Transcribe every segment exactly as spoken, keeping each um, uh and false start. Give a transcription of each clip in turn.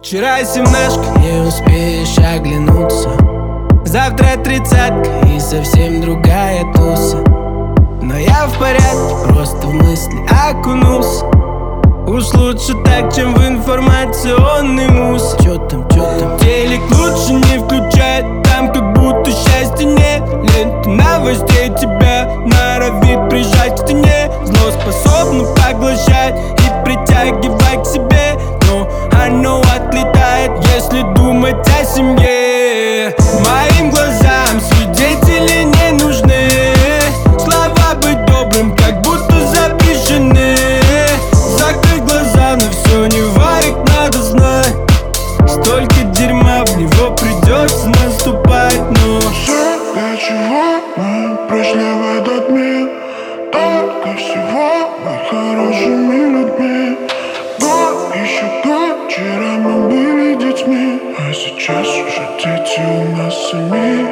Вчера семнашка, не успеешь оглянуться. Завтра тридцатка и совсем другая туса. Но я в порядке, просто в мысли окунулся. Уж лучше так, чем в информационный мусор. Чё там, чё там? Телек лучше не включать, там как будто счастья нет. Лента новостей тебя норовит прижать к стене. Зло способно поглощать и притягивать к себе, но оно отлетает, если думать о семье. Моим глазам свидетели не нужны. Слова быть добрым, как будто запрещены. Закрыть глаза, но все не варит, надо знать. Столько дерьма, в него придется наступать, но все, для чего мы пришли в этот мир, только всего быть хорошими людьми. Но еще до вчера мы были детьми, а сейчас уже дети у нас самих.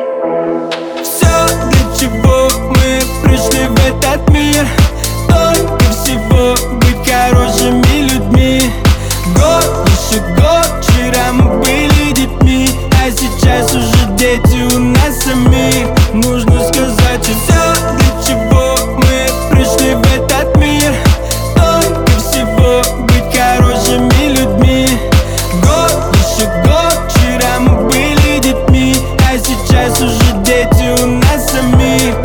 все, для чего мы пришли в этот мир, только всего быть хорошими людьми. Год, еще год, вчера мы были детьми, а сейчас уже дети у нас самих. Нужно сказать все, для чего мы пришли в этот мир, только всего быть хорошими людьми. Год, еще год, вчера мы были детьми, а сейчас уже дети у нас самих.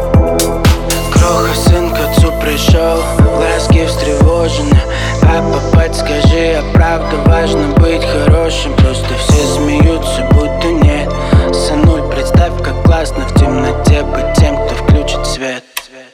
Кроха, сын к отцу пришел, глазки встревожены. Папа, подскажи, а правда важно быть хорошим? Просто все смеются, будто нет. Сынуль, представь, как классно в темноте быть тем, кто включит свет.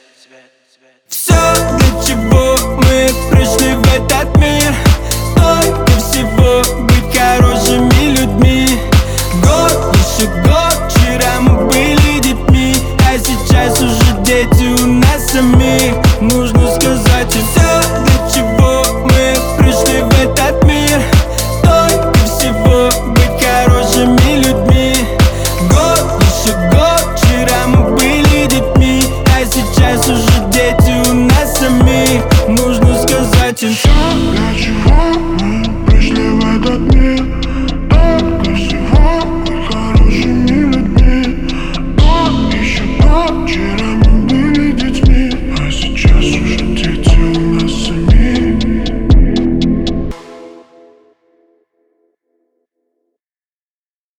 Все, для чего мы пришли в этот мир, только всего быть хорошими людьми. Год, еще год, вчера мы были детьми, а сейчас уже дети у нас самих. Нужно сказать все, для чего мы пришли в этот мир, только всего быть хорошими людьми. Год, еще год, вчера мы были детьми, а сейчас уже